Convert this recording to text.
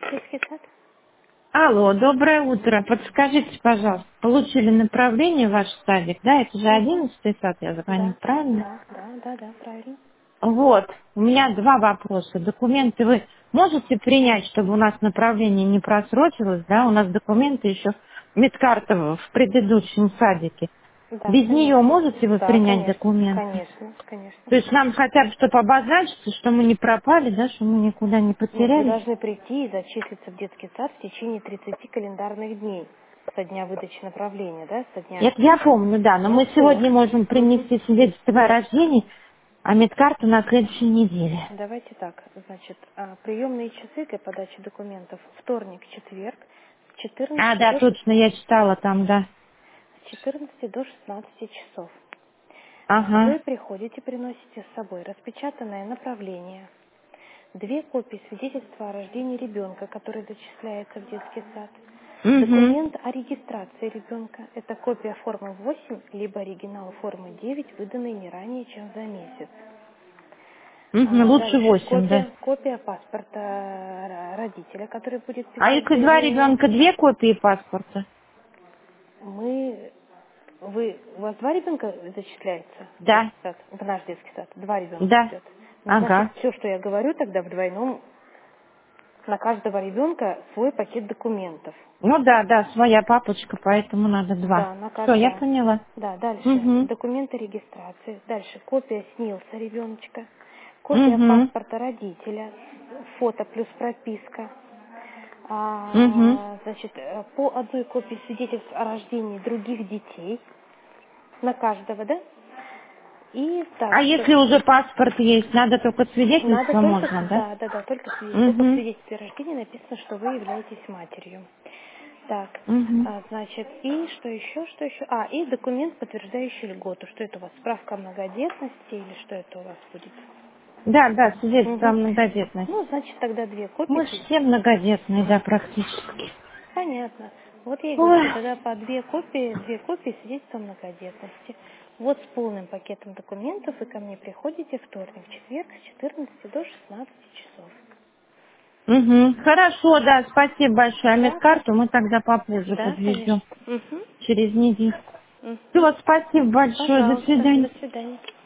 Детский сад? Алло, доброе утро. Подскажите, пожалуйста, получили направление в ваш садик, да? Это же Угу. 11-й сад, я звоню, Да, правильно? да, правильно. Вот, у меня два вопроса. Документы вы можете принять, чтобы у нас направление не просрочилось, да? У нас документы еще, медкарта в предыдущем садике. Да, Без нее конечно. можете вы Да, принять конечно, документы? конечно, конечно. То есть нам хотя бы, чтобы обозначиться, что мы не пропали, да, что мы никуда не Нет, вы потерялись? должны прийти и зачислиться в детский сад в течение 30 календарных дней со дня выдачи направления, да, со дня... Это я помню, да, но Ну мы все. сегодня можем принести свидетельство о Нет, рождении, а медкарту на следующей неделе. давайте так. Значит, приемные часы для подачи документов вторник, четверг с А, 14 да, до точно, я 16. читала там, да. С 14 до 16 часов. Ага. Вы приходите, приносите с собой распечатанное направление, 2 копии свидетельства о рождении ребенка, который зачисляется в детский сад, Угу. документ о регистрации ребенка, это копия формы 8, либо оригинал формы 9, выданный не ранее, чем за месяц. Угу. Лучше Дальше 8, да. копия паспорта родителя, который будет А писать если два заявление. ребенка, 2 копии паспорта? У вас 2 ребенка зачисляется в Да, детский сад, в наш детский сад? 2 ребенка да. идет. Ну, значит, Ага. все, что я говорю тогда в двойном, на каждого ребенка свой пакет документов. Ну да, да, своя папочка, поэтому надо 2. Да, Все, я да. поняла. Да, дальше Угу. документы регистрации, дальше копия СНИЛСа ребеночка, копия Угу. паспорта родителя, фото плюс прописка. Угу. Значит, по одной копии свидетельств о рождении других детей на каждого, да? И А также если уже паспорт есть, надо только надо свидетельство только, можно, да? да, только только в Угу. свидетельстве о рождении написано, что вы являетесь матерью. Так, Угу. значит, и что еще, что еще? И документ, подтверждающий льготу. Что это у вас? Справка о многодетности или что это у вас будет? Да, да, свидетельство о Мгм. многодетности. Ну, значит, тогда 2 копии. Мы же все многодетные, да, практически. Понятно. Вот я и Ой. говорю, тогда по 2 копии свидетельства о многодетности. Вот с полным пакетом документов вы ко мне приходите вторник, четверг с 14 до 16 часов. Угу. Хорошо, да, спасибо большое. А Да, медкарту мы тогда попозже да, конечно. подвезем. Угу. Через неделю. Угу. Все, спасибо большое. До Пожалуйста, свидания. до свидания.